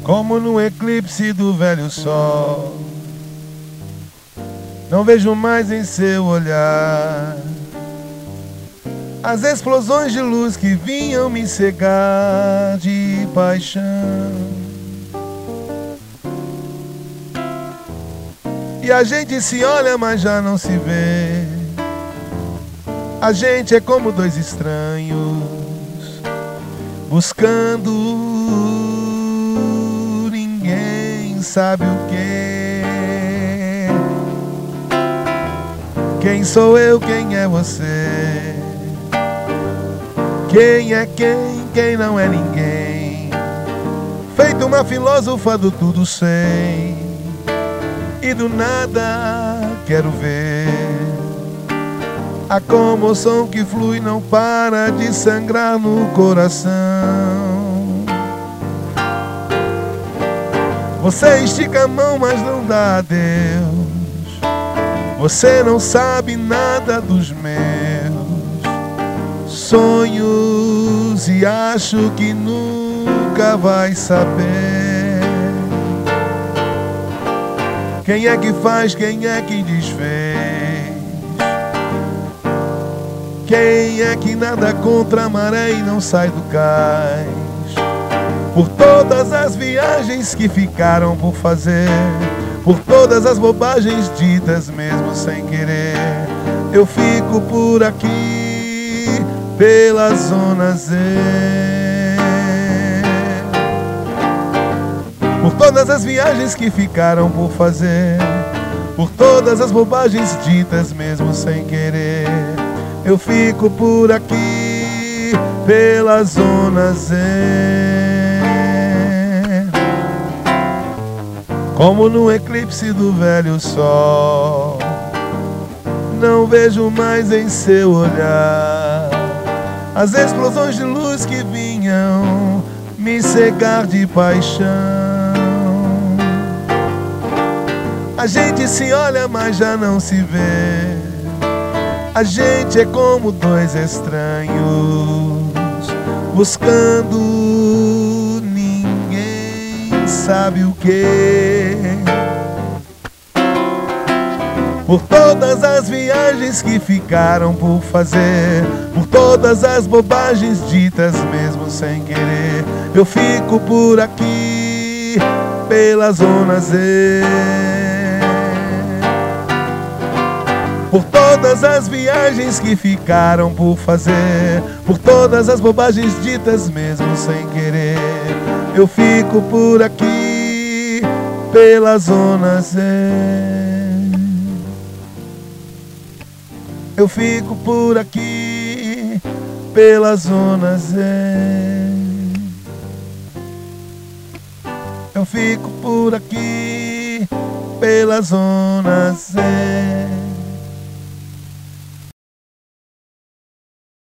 como no eclipse do velho sol. Não vejo mais em seu olhar as explosões de luz que vinham me cegar de paixão. E a gente se olha, mas já não se vê. A gente é como dois estranhos buscando ninguém sabe o quê. Quem sou eu, quem é você? Quem é quem não é ninguém? Feito uma filósofa do tudo sei, e do nada quero ver a comoção que flui, não para de sangrar no coração. Você estica a mão, mas não dá adeus. Você não sabe nada dos meus sonhos e acho que nunca vai saber. Quem é que faz, quem é que desfez? Quem é que nada contra a maré e não sai do cais? Por todas as viagens que ficaram por fazer, por todas as bobagens ditas mesmo sem querer, eu fico por aqui, pela zona Z. Por todas as viagens que ficaram por fazer, por todas as bobagens ditas mesmo sem querer, eu fico por aqui, pela zona Z. Como no eclipse do velho sol, não vejo mais em seu olhar as explosões de luz que vinham me cegar de paixão. A gente se olha, mas já não se vê. A gente é como dois estranhos buscando ninguém sabe o quê. Por todas as viagens que ficaram por fazer, por todas as bobagens ditas mesmo sem querer, eu fico por aqui, pela zona Z. Por todas as viagens que ficaram por fazer, por todas as bobagens ditas mesmo sem querer, eu fico por aqui, pela zona Z. Eu fico por aqui, pela zona Z. Eu fico por aqui, pela zona Z.